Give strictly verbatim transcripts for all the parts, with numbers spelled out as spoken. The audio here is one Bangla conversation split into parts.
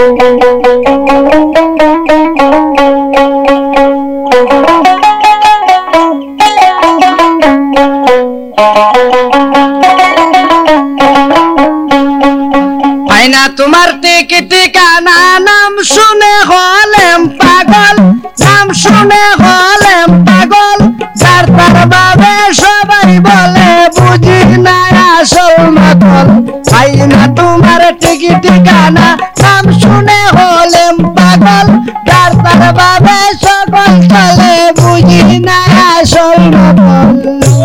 আইনা তোমার টিকিট ঠিকানা নাম শুনে হলেম পাগল নাম শুনে হলেম পাগল যার তার বাবে সবাই বলে বুঝি না আসল মাতল আইনা তোমার টিকিট ঠিকানা নাম শুনে হলেম পাগল যার তার বাবে সকল চলে বুঝি না আসল মাতল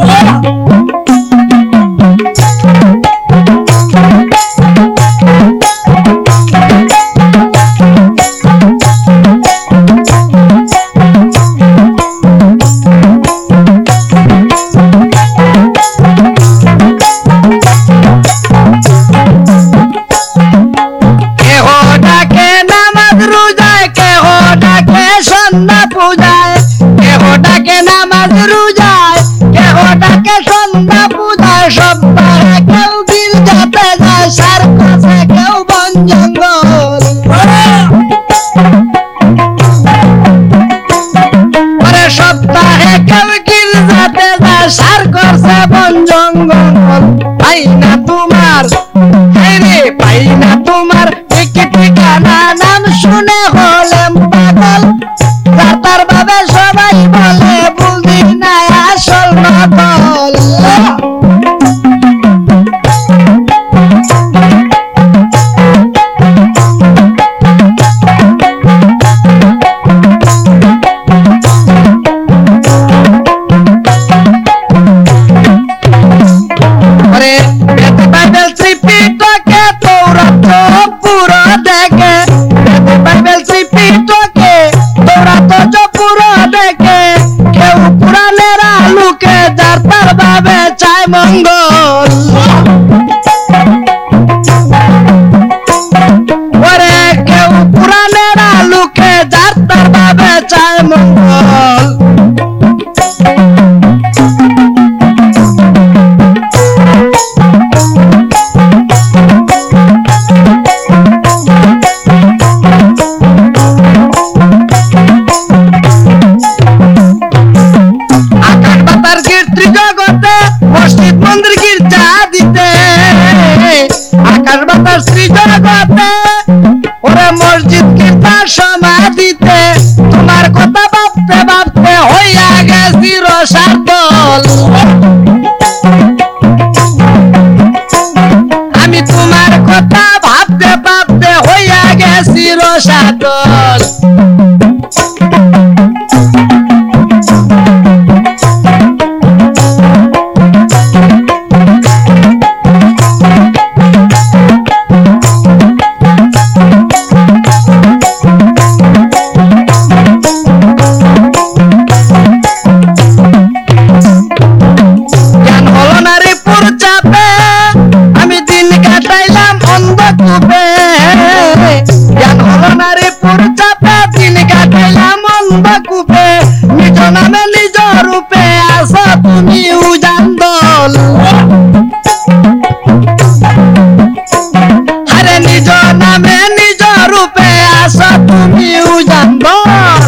পূজায় কেহ ডাকে নামাজ রোজায় কেহ ডাকে সন্ধ্যা পূজায় সপ্তাহে কেউ বিল যাতে যায় সার কাছে কেউ বন জঙ্গল পরে সপ্তাহে কেউ গিল যাতে যায় সার করছে বন জঙ্গল পাই না তোমার রে পাই না তোমার টিকিট ঠিকানা নাম শুনে হলেম পাগল তার বাবে সবাই বলে বুঝি না আসল মাতল আরে বাইবেল ত্রিপিটকে তৌরাত পুরো দেখে বাইবেল ত্রিপিটকে তৌরাত পুরো দেখে কেউ পুরাণের আলুকে যার তার ভাবে চায় মঙ্গল ওরে কেউ পুরাণের আলুকে যার তার ভাবে চায় মঙ্গল মসজিদ মন্দির গির্জা দিতে আকাশ বাতাস জগতে ওরে মসজিদ গির্জা সমাধিতে তোমার কথা ভাবতে ভাবতে হইয়া গেছি রসার দল আমি তোমার কথা ভাবতে ভাবতে হইয়া গেছি রসার দল নিজ নামে নিজ রূপে আসো তুমি উজান দল আরে নিজ নামে নিজ রূপে আসো তুমি উজান দল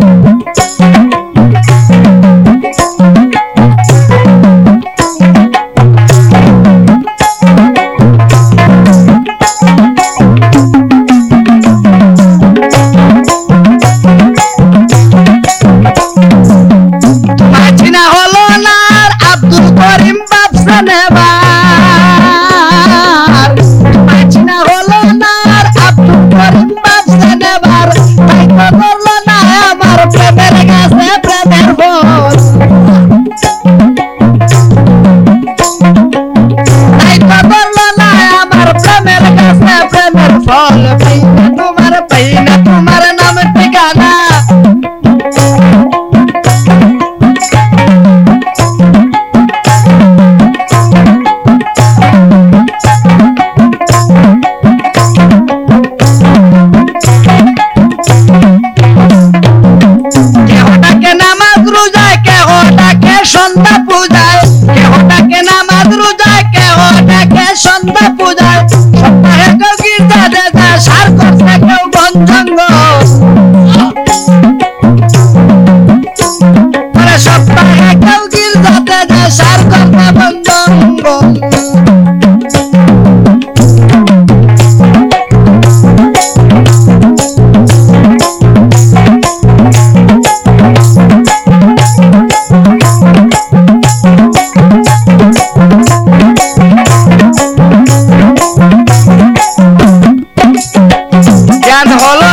তোমার পাই না তোমার নাম ঠিকানা কেহ ডাকে নামাজ রোজায় কেহ ডাকে সন্ধ্যা পূজায় কেহ ডাকে নামাজ রোজায় কেহ ডাকে সন্ধ্যা পূজায় সপ্তাহে কেউ গির্জা দেয় সার করছে কেউ বন জঙ্গল আরে সপ্তাহে কেউ গির্জাতে যায় সার করতে বন জঙ্গল জ্ঞান হলো